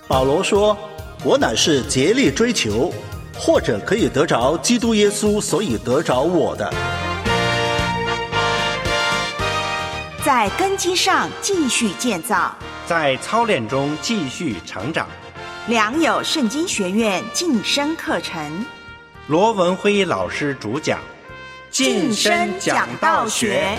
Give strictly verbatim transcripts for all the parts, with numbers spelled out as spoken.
保罗说，我乃是竭力追求，或者可以得着基督耶稣，所以得着我的。 在根基上继续建造， 在操练中继续成长。 良友圣经学院晋升课程， 罗文辉老师主讲， 晋升讲道学。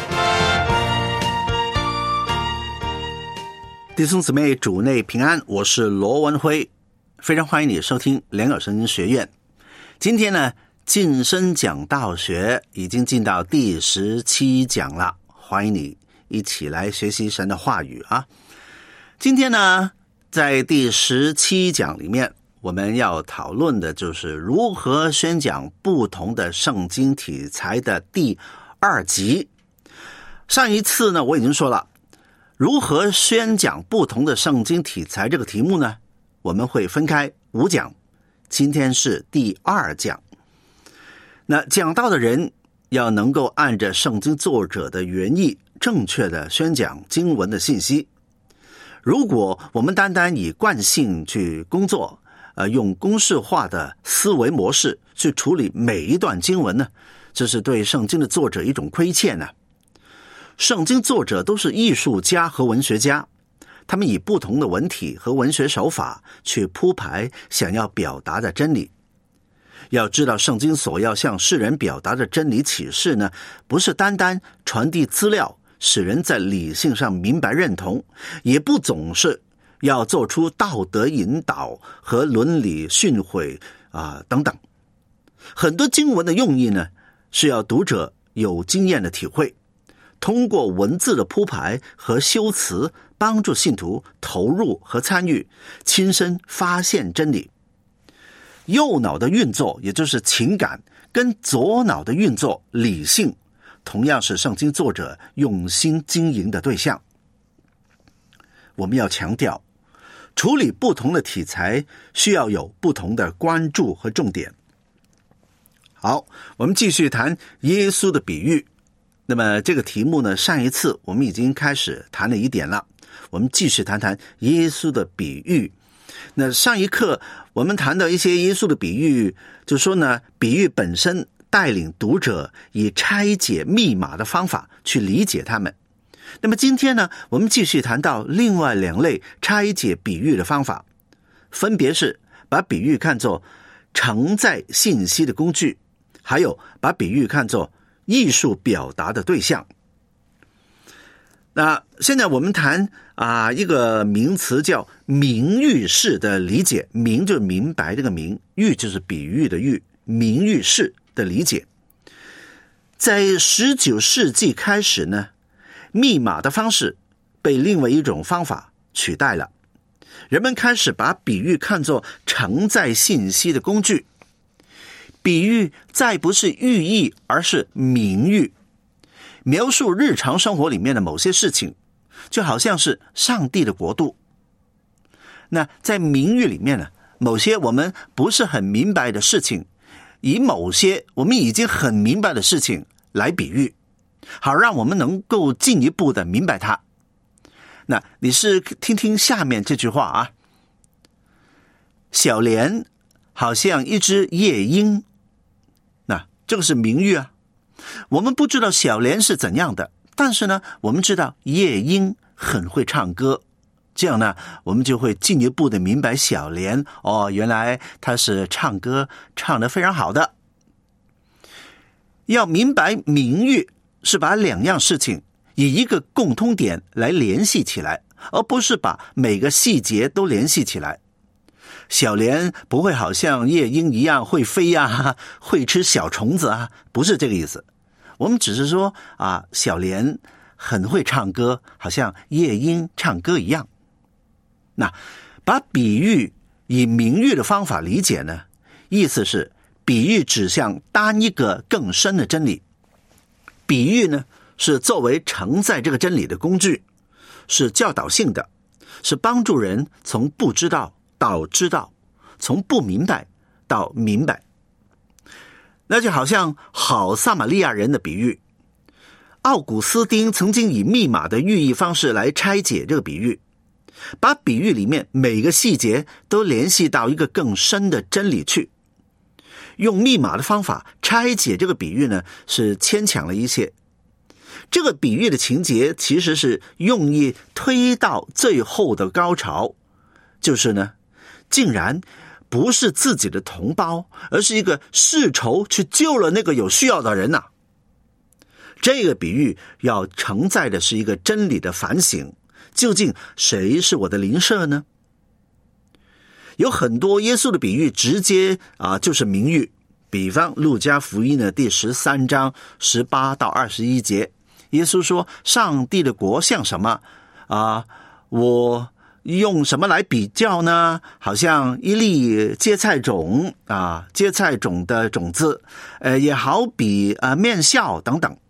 弟兄姊妹，主内平安，我是罗文辉，非常欢迎你收听良友圣经学院。今天呢，晋升讲道学已经进到第十七讲了，欢迎你一起来学习神的话语啊！今天呢，在第十七讲里面，我们要讨论的就是如何宣讲不同的圣经题材的第二集。上一次呢，我已经说了，如何宣讲不同的圣经题材这个题目呢，我们会分开五讲，今天是第二讲。那讲道的人要能够按着圣经作者的原意，正确的宣讲经文的信息。如果我们单单以惯性去工作，呃，用公式化的思维模式去处理每一段经文呢，这是对圣经的作者一种亏欠呢。圣经作者都是艺术家和文学家，他们以不同的文体和文学手法去铺排想要表达的真理。要知道，圣经所要向世人表达的真理启示呢，不是单单传递资料，使人在理性上明白认同，也不总是要做出道德引导和伦理训诲啊等等。很多经文的用意呢，是要读者有经验的体会，通过文字的铺排和修辞，帮助信徒投入和参与，亲身发现真理。右脑的运作，也就是情感，跟左脑的运作，理性，同样是圣经作者用心经营的对象。我们要强调，处理不同的题材需要有不同的关注和重点。好，我们继续谈耶稣的比喻。那么这个题目呢，上一次我们已经开始谈了一点了，我们继续谈谈耶稣的比喻。那上一课我们谈到一些耶稣的比喻，就说呢，比喻本身带领读者以拆解密码的方法去理解它们。那么今天呢，我们继续谈到另外两类拆解比喻的方法，分别是把比喻看作承载信息的工具，还有把比喻看作艺术表达的对象。那现在我们谈啊一个名词叫明喻式的理解，明就是明白这个明，喻就是比喻的喻，明喻式的理解。在十九世纪开始呢，密码的方式被另外一种方法取代了，人们开始把比喻看作承载信息的工具。比喻再不是寓意，而是明喻，描述日常生活里面的某些事情，就好像是上帝的国度。那在明喻里面呢，某些我们不是很明白的事情，以某些我们已经很明白的事情来比喻，好让我们能够进一步的明白它。那你是听听下面这句话啊，小莲好像一只夜莺，那这个是明喻啊。我们不知道小莲是怎样的，但是呢，我们知道夜莺很会唱歌，这样呢，我们就会进一步的明白小莲，哦，原来她是唱歌唱得非常好的。要明白明喻，是把两样事情以一个共通点来联系起来，而不是把每个细节都联系起来。小莲不会好像夜莺一样会飞啊，会吃小虫子啊，不是这个意思。我们只是说啊，小莲很会唱歌，好像夜莺唱歌一样。那把比喻以明喻的方法理解呢，意思是比喻指向单一个更深的真理。比喻呢，是作为承载这个真理的工具，是教导性的，是帮助人从不知道到知道，从不明白到明白。那就好像好撒玛利亚人的比喻，奥古斯丁曾经以密码的寓意方式来拆解这个比喻。 把比喻里面每个细节都联系到一个更深的真理去。用密码的方法拆解这个比喻呢，是牵强了一些。这个比喻的情节其实是用意推到最后的高潮，就是呢，竟然不是自己的同胞，而是一个世仇去救了那个有需要的人呐、啊。这个比喻要承载的是一个真理的反省，究竟谁是我的邻舍呢？有很多耶稣的比喻直接啊就是明喻，比方路加福音的第十三章十八到二十一节，耶稣说上帝的国像什么啊？我用什么来比较呢？好像一粒芥菜种啊，芥菜种的种子，呃，也好比啊面酵等等。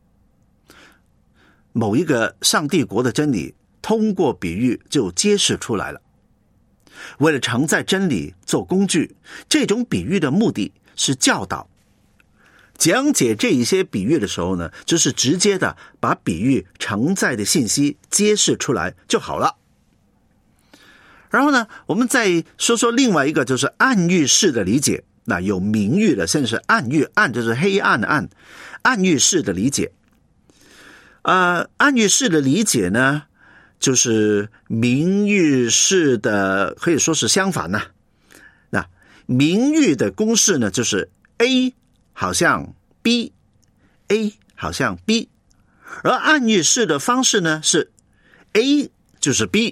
某一个上帝国的真理，通过比喻就揭示出来了。为了承载真理做工具，这种比喻的目的是教导。讲解这一些比喻的时候呢，就是直接的把比喻承载的信息揭示出来就好了。然后呢，我们再说说另外一个，就是暗喻式的理解。那有明喻的，甚至是暗喻，暗就是黑暗的暗，暗喻式的理解。呃，暗喻式的理解呢，就是明喻式的可以说是相反呢。那明喻的公式呢，就是 A 好像 B，A 好像 B， 而暗喻式的方式呢是 A 就是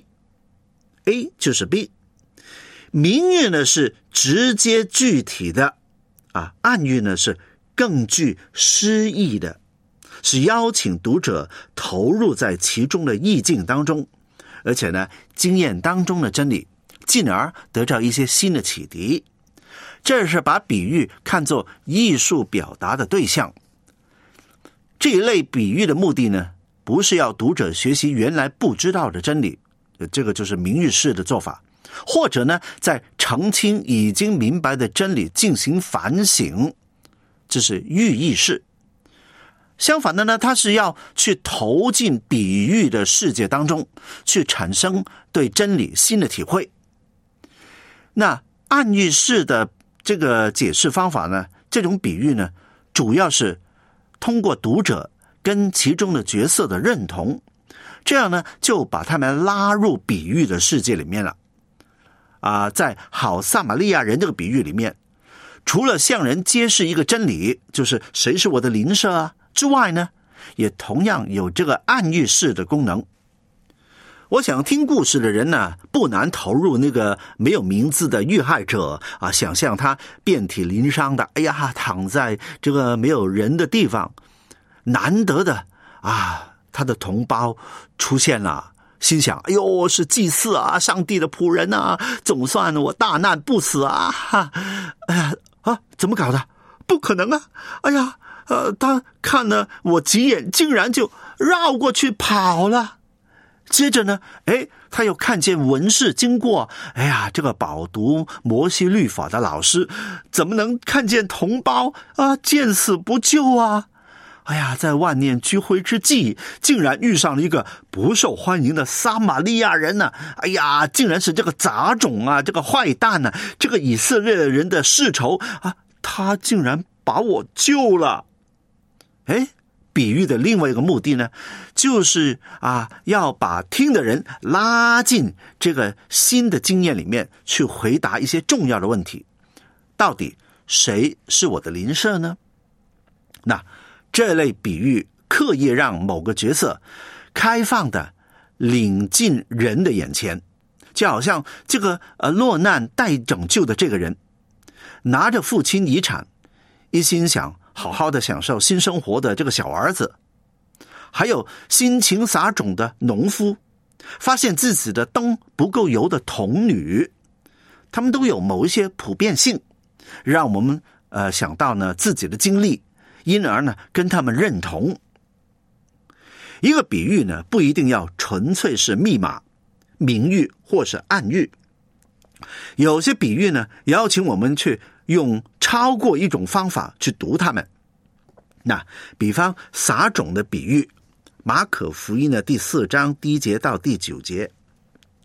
B，A 就是 B。 明喻呢是直接具体的啊，暗喻呢是更具诗意的，是邀请读者投入在其中的意境当中，而且呢经验当中的真理，进而得到一些新的启迪。这是把比喻看作艺术表达的对象。这一类比喻的目的呢，不是要读者学习原来不知道的真理，这个就是明喻式的做法，或者呢在澄清已经明白的真理进行反省，这是寓意式。相反的呢，它是要去投进比喻的世界当中，去产生对真理新的体会。那暗喻式的这个解释方法呢，这种比喻呢，主要是通过读者跟其中的角色的认同，这样呢就把他们拉入比喻的世界里面了。啊，在好撒玛利亚人这个比喻里面，除了向人揭示一个真理，就是谁是我的邻舍啊之外呢，也同样有这个暗喻式的功能。我想听故事的人呢，不难投入那个没有名字的遇害者啊，想象他遍体鳞伤的，哎呀，躺在这个没有人的地方，难得的啊，他的同胞出现了，心想，哎呦，是祭祀啊，上帝的仆人啊，总算我大难不死啊！哈，哎呀啊，怎么搞的？不可能啊！哎呀，呃，他看了我几眼，竟然就绕过去跑了。接着呢，哎，他又看见文士经过，哎呀，这个饱读摩西律法的老师，怎么能看见同胞啊见死不救啊？哎呀，在万念俱灰之际，竟然遇上了一个不受欢迎的撒玛利亚人呢、啊！哎呀，竟然是这个杂种啊，这个坏蛋啊，这个以色列人的世仇啊，他竟然把我救了。哎，比喻的另外一个目的呢，就是啊，要把听的人拉进这个新的经验里面，去回答一些重要的问题。到底谁是我的邻舍呢？那这类比喻刻意让某个角色开放的领进人的眼前，就好像这个呃落难待拯救的这个人，拿着父亲遗产，一心想好好的享受新生活的这个小儿子，还有辛勤撒种的农夫，发现自己的灯不够油的童女，他们都有某一些普遍性，让我们呃想到呢自己的经历，因而呢跟他们认同。一个比喻呢，不一定要纯粹是密码、明喻或是暗喻，有些比喻呢邀请我们去用超过一种方法去读它们。那比方撒种的比喻，马可福音的第四章第一节到第九节，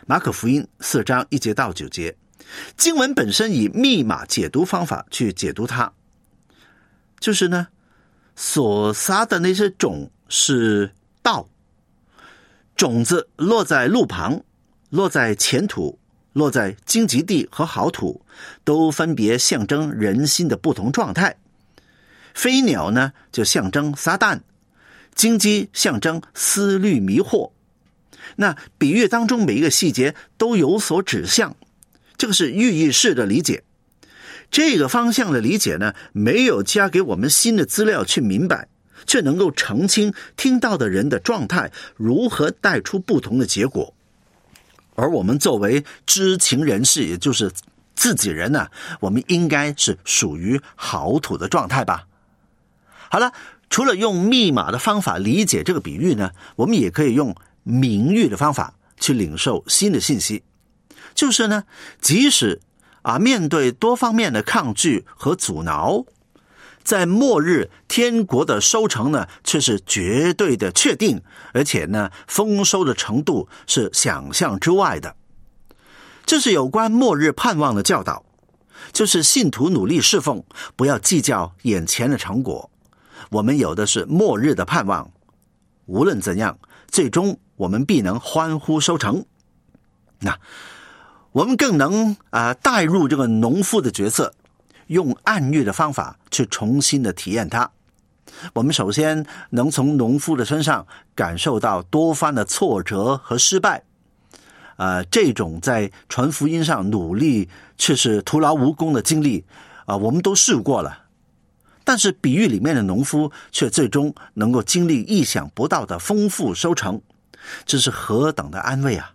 马可福音四章一节到九节，经文本身以密码解读方法去解读它，就是呢，所撒的那些种是道，种子落在路旁，落在前土，落在荆棘地和好土，都分别象征人心的不同状态。飞鸟呢，就象征撒旦，荆棘象征思虑迷惑。那比喻当中每一个细节都有所指向，这个是寓意式的理解。这个方向的理解呢，没有加给我们新的资料去明白，却能够澄清听到的人的状态如何带出不同的结果。而我们作为知情人士，也就是自己人呢、啊，我们应该是属于好土的状态吧。好了，除了用密码的方法理解这个比喻呢，我们也可以用明喻的方法去领受新的信息。就是呢，即使啊面对多方面的抗拒和阻挠，在末日天国的收成呢，却是绝对的确定，而且呢，丰收的程度是想象之外的。这是有关末日盼望的教导，就是信徒努力侍奉，不要计较眼前的成果。我们有的是末日的盼望，无论怎样，最终我们必能欢呼收成。那我们更能啊、呃、带入这个农夫的角色，用暗喻的方法去重新的体验它。我们首先能从农夫的身上感受到多番的挫折和失败，呃，这种在传福音上努力却是徒劳无功的经历啊、呃，我们都试过了。但是比喻里面的农夫却最终能够经历意想不到的丰富收成，这是何等的安慰啊！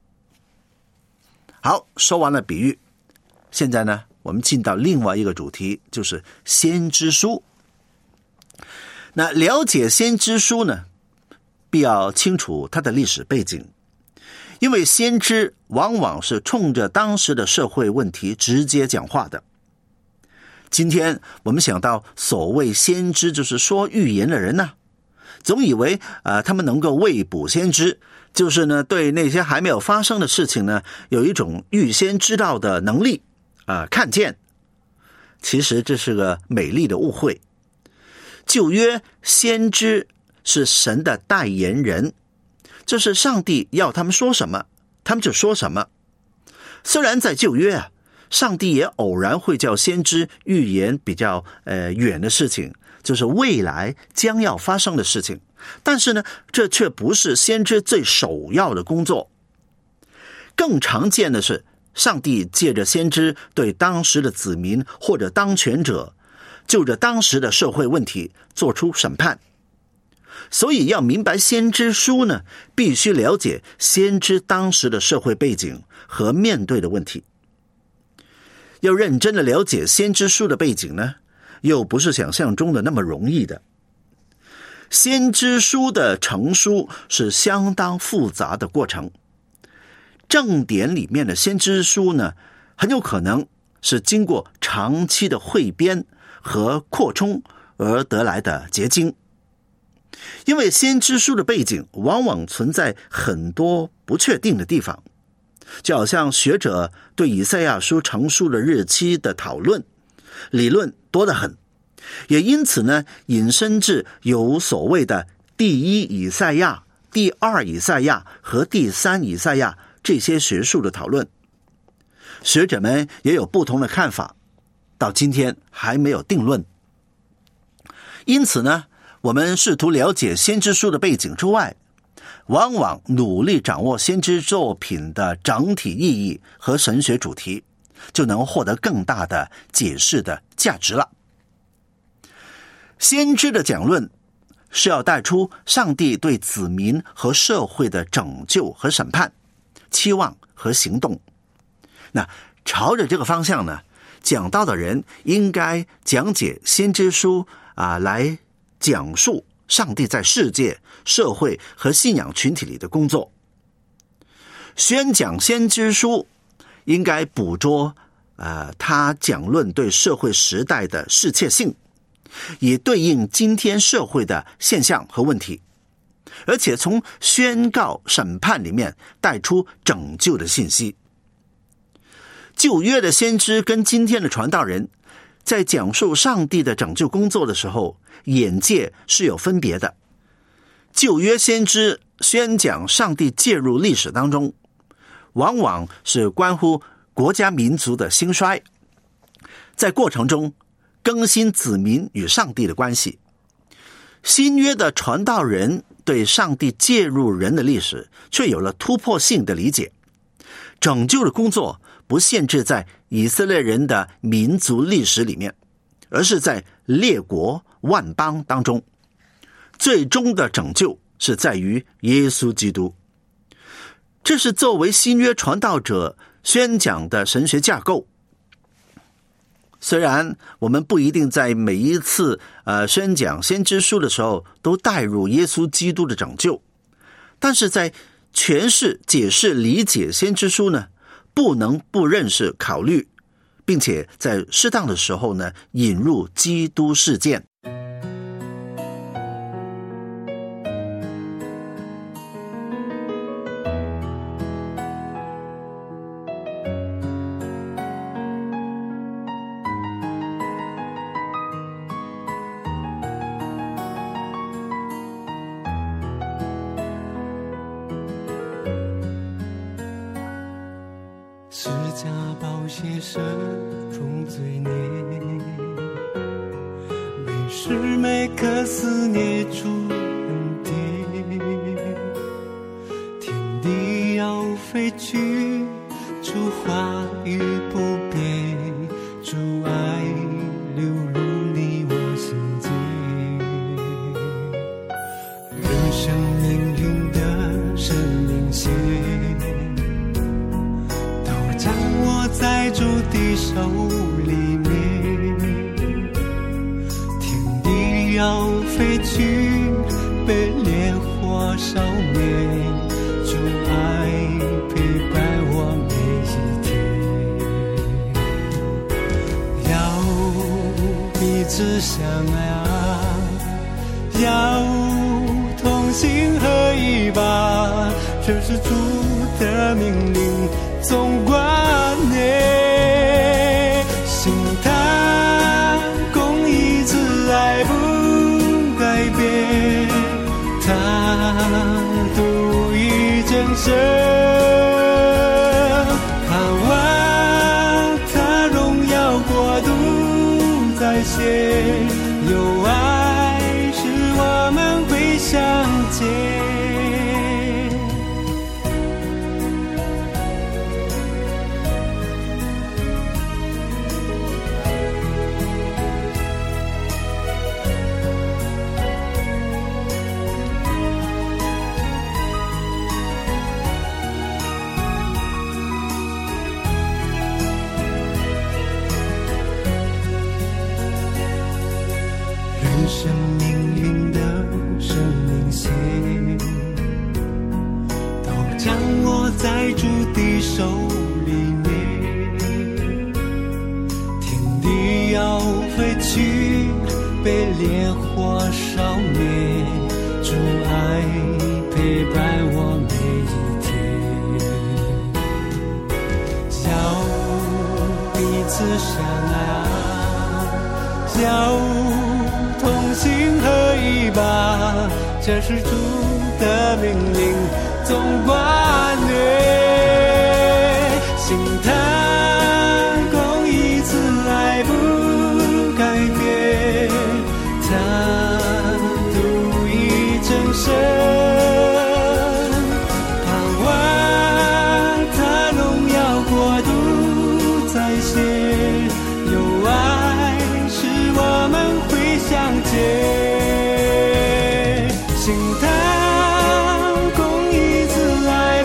好，说完了比喻，现在呢，我们进到另外一个主题，就是先知书。那了解先知书呢，必要清楚它的历史背景，因为先知往往是冲着当时的社会问题直接讲话的。今天我们想到所谓先知，就是说预言的人呢、啊，总以为呃他们能够未卜先知，就是呢对那些还没有发生的事情呢有一种预先知道的能力啊、呃、看见。其实这是个美丽的误会。旧约先知是神的代言人，这是上帝要他们说什么，他们就说什么。虽然在旧约啊，上帝也偶然会叫先知预言比较呃远的事情，就是未来将要发生的事情，但是呢，这却不是先知最首要的工作。更常见的是，上帝借着先知对当时的子民或者当权者，就着当时的社会问题做出审判。所以要明白先知书呢，必须了解先知当时的社会背景和面对的问题。要认真的了解先知书的背景呢，又不是想象中的那么容易的。先知书的成书是相当复杂的过程。正典里面的先知书呢，很有可能是经过长期的汇编和扩充而得来的结晶。因为先知书的背景往往存在很多不确定的地方，就好像学者对以赛亚书成书的日期的讨论，理论多得很，也因此呢，引申至有所谓的第一以赛亚、第二以赛亚和第三以赛亚这些学术的讨论。学者们也有不同的看法，到今天还没有定论。因此呢，我们试图了解先知书的背景之外，往往努力掌握先知作品的整体意义和神学主题，就能获得更大的解释的价值了。先知的讲论是要带出上帝对子民和社会的拯救和审判、期望和行动。那朝着这个方向呢，讲道的人应该讲解先知书啊，来讲述上帝在世界、社会和信仰群体里的工作。宣讲先知书应该捕捉呃他讲论对社会时代的适切性，也对应今天社会的现象和问题。 而且从宣告审判里面带出拯救的信息。旧约的先知跟今天的传道人在讲述上帝的拯救工作的时候，眼界是有分别的。旧约先知宣讲上帝介入历史当中，往往是关乎国家民族的兴衰，在过程中更新子民与上帝的关系。新约的传道人对上帝介入人的历史却有了突破性的理解，拯救的工作不限制在以色列人的民族历史里面，而是在列国万邦当中，最终的拯救是在于耶稣基督。这是作为新约传道者宣讲的神学架构。虽然我们不一定在每一次呃宣讲先知书的时候都带入耶稣基督的拯救，但是在诠释、解释、理解先知书呢，不能不认识、考虑，并且在适当的时候呢，引入基督事件。 释迦宝血深重罪孽，每时每刻思念主恩典，天地要废去，主话语不变，主爱流入你我心间，人生命运的生命线掌握在主的手里面，天地要废去，被烈火烧灭，主爱陪伴我每一天，要彼此相爱啊，要同心合一吧，这是主的命令，总观念，心态公义慈爱不改变，他独一真神，盼望他荣耀国度再现，有爱使我们会相见。生命运的生命线都掌握在主的手里面，天地要废去，被烈火烧灭，主爱陪伴我每一天，要彼此相爱啊，要同心合一吧，这是主的命令，总观念，心态公义慈爱不改变，他独一真神，盼望他荣耀国度再现，有爱使我们会相见，心态公义慈爱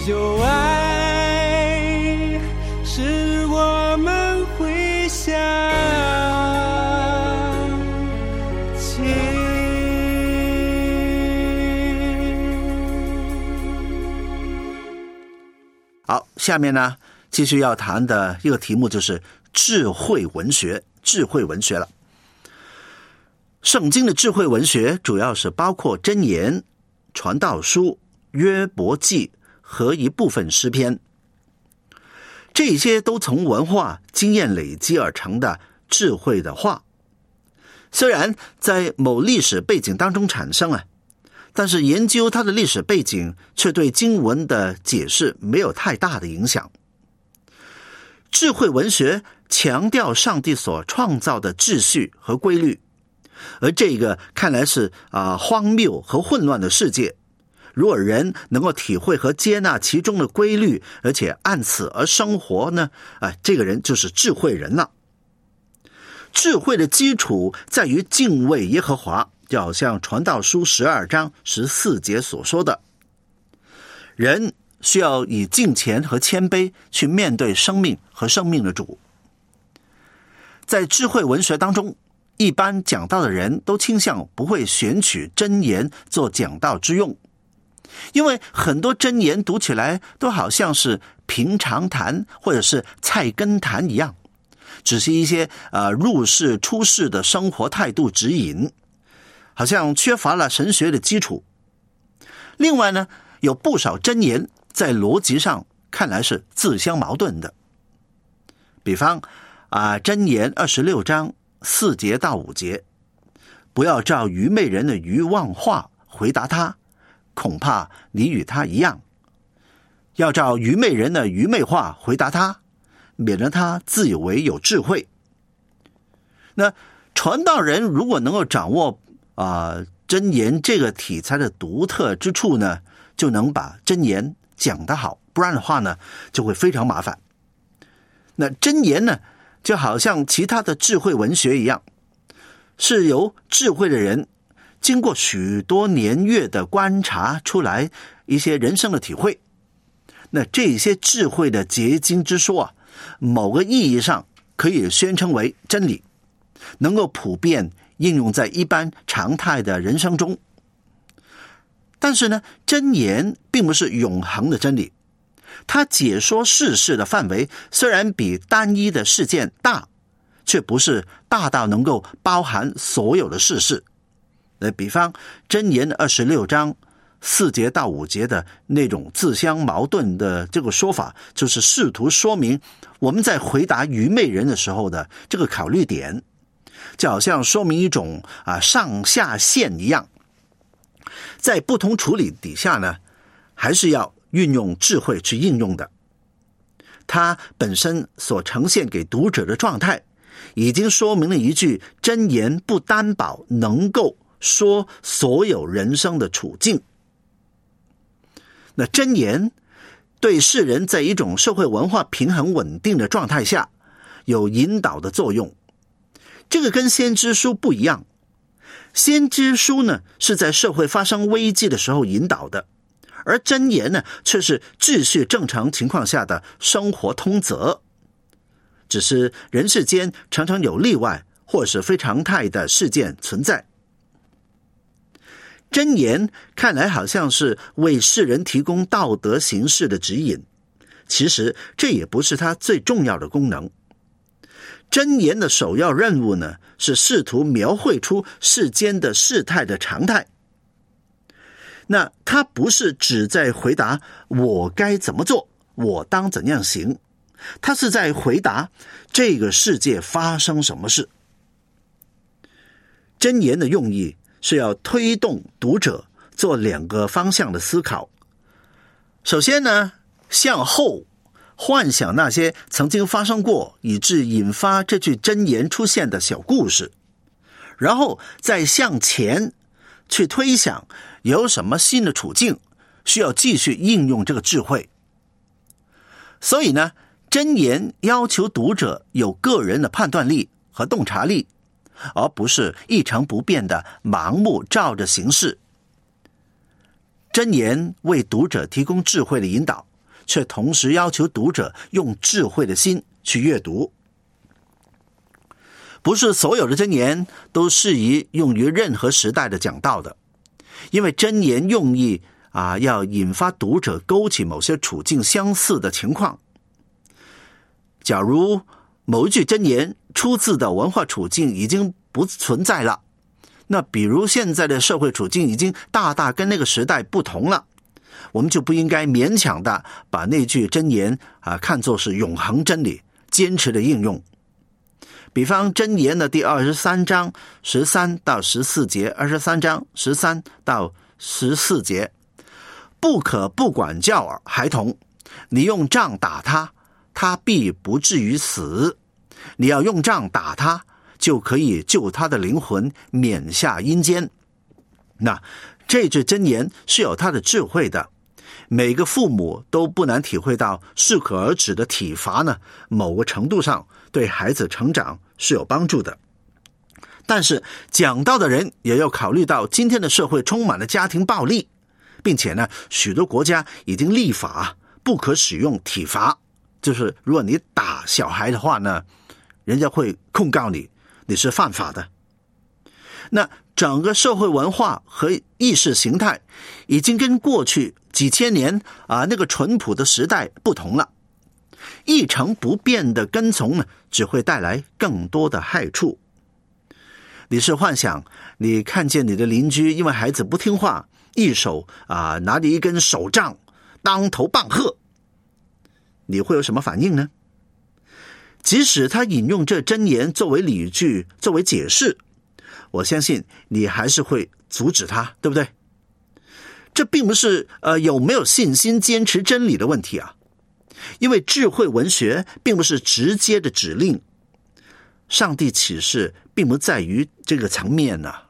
有爱使我们会向前。 好，下面呢继续要谈的一个题目就是智慧文学，智慧文学了。圣经的智慧文学主要是包括箴言、传道书、约伯记和一部分诗篇，这些都从文化经验累积而成的智慧的话，虽然在某历史背景当中产生啊，但是研究它的历史背景却对经文的解释没有太大的影响。智慧文学强调上帝所创造的秩序和规律，而这个看来是啊、呃、荒谬和混乱的世界，如果人能够体会和接纳其中的规律，而且按此而生活呢，啊，这个人就是智慧人了。智慧的基础在于敬畏耶和华，就好像传道书十二章十四节所说的，人需要以敬虔和谦卑去面对生命和生命的主。在智慧文学当中，一般讲道的人都倾向不会选取箴言做讲道之用，因为很多箴言读起来都好像是平常谈或者是菜根谈一样，只是一些呃入世出世的生活态度指引，好像缺乏了神学的基础。另外呢，有不少箴言在逻辑上看来是自相矛盾的。比方啊，箴言二十六章四节到五节，不要照愚昧人的愚妄话回答他，恐怕你与他一样；要照愚昧人的愚昧话回答他，免得他自以为有智慧。那传道人如果能够掌握啊、呃、箴言这个题材的独特之处呢，就能把箴言讲得好，不然的话呢，就会非常麻烦。那箴言呢，就好像其他的智慧文学一样，是由智慧的人经过许多年月的观察出来一些人生的体会。那这些智慧的结晶之说啊，某个意义上可以宣称为真理，能够普遍应用在一般常态的人生中。但是呢，箴言并不是永恒的真理，它解说世事的范围虽然比单一的事件大，却不是大到能够包含所有的世事。呃，比方箴言二十六章四节到五节的那种自相矛盾的这个说法，就是试图说明我们在回答愚昧人的时候的这个考虑点，就好像说明一种啊上下限一样。在不同处理底下呢，还是要运用智慧去应用的。它本身所呈现给读者的状态，已经说明了一句箴言不担保能够说所有人生的处境。那箴言对世人在一种社会文化平衡稳定的状态下有引导的作用，这个跟先知书不一样。先知书呢是在社会发生危机的时候引导的，而箴言呢却是秩序正常情况下的生活通则。只是人世间常常有例外或是非常态的事件存在。箴言看来好像是为世人提供道德行事的指引，其实这也不是它最重要的功能。箴言的首要任务呢，是试图描绘出世间的事态的常态。那它不是只在回答我该怎么做，我当怎样行，它是在回答这个世界发生什么事。箴言的用意是要推动读者做两个方向的思考。首先呢，向后幻想那些曾经发生过以致引发这句箴言出现的小故事，然后再向前去推想有什么新的处境需要继续应用这个智慧。所以呢，箴言要求读者有个人的判断力和洞察力，而不是一成不变的盲目照着行事。箴言为读者提供智慧的引导， 却同时要求读者用智慧的心去阅读。不是所有的箴言都适宜用于任何时代的讲道的，因为箴言用意啊，要引发读者勾起某些处境相似的情况。假如某一句箴言出自的文化处境已经不存在了，那比如现在的社会处境已经大大跟那个时代不同了，我们就不应该勉强的把那句箴言啊看作是永恒真理，坚持的应用。比方箴言的第二十三章十三到十四节，二十三章十三到十四节，不可不管教孩童，你用杖打他，他必不至于死；你要用杖打他，就可以救他的灵魂免下阴间。那这句箴言是有它的智慧的，每个父母都不难体会到适可而止的体罚呢，某个程度上对孩子成长是有帮助的。但是讲道的人也要考虑到今天的社会充满了家庭暴力，并且呢，许多国家已经立法不可使用体罚，就是如果你打小孩的话呢，人家会控告你，你是犯法的。那整个社会文化和意识形态已经跟过去几千年啊那个淳朴的时代不同了，一成不变的跟从呢，只会带来更多的害处。你是幻想你看见你的邻居因为孩子不听话，一手啊拿着一根手杖当头棒喝，你会有什么反应呢？即使他引用这箴言作为理据，作为解释，我相信你还是会阻止他，对不对？这并不是呃有没有信心坚持真理的问题啊，因为智慧文学并不是直接的指令，上帝启示并不在于这个层面啊。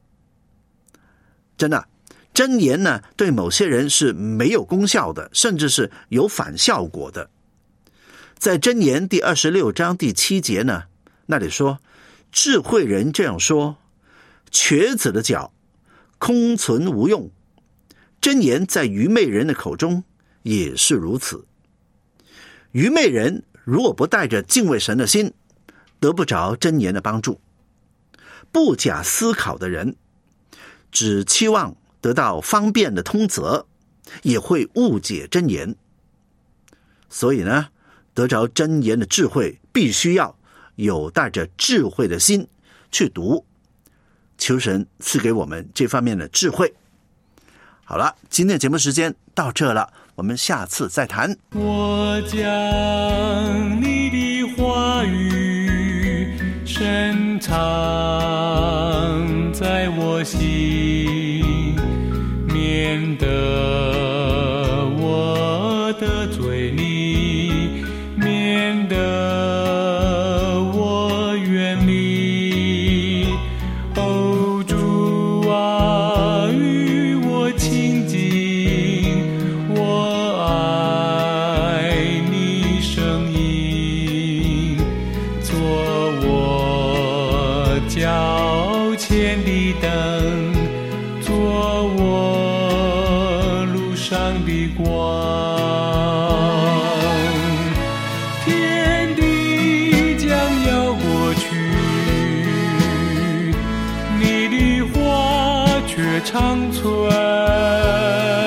真的，箴言呢对某些人是没有功效的，甚至是有反效果的。在箴言第二十六章第七节呢，那里说，智慧人这样说，瘸子的脚空存无用。箴言在愚昧人的口中也是如此。愚昧人如果不带着敬畏神的心，得不着箴言的帮助。不假思考的人，只期望得到方便的通则，也会误解箴言。所以呢，得着箴言的智慧，必须要有带着智慧的心去读。求神赐给我们这方面的智慧。好了，今天的节目时间到这了，我们下次再谈。 我将你的话语深藏在我心，免得我得罪你，免得我远离。哦，主啊，与我亲近，我爱你声音，做我脚前的灯，做我路上的光。天地将要过去，你的话却长存。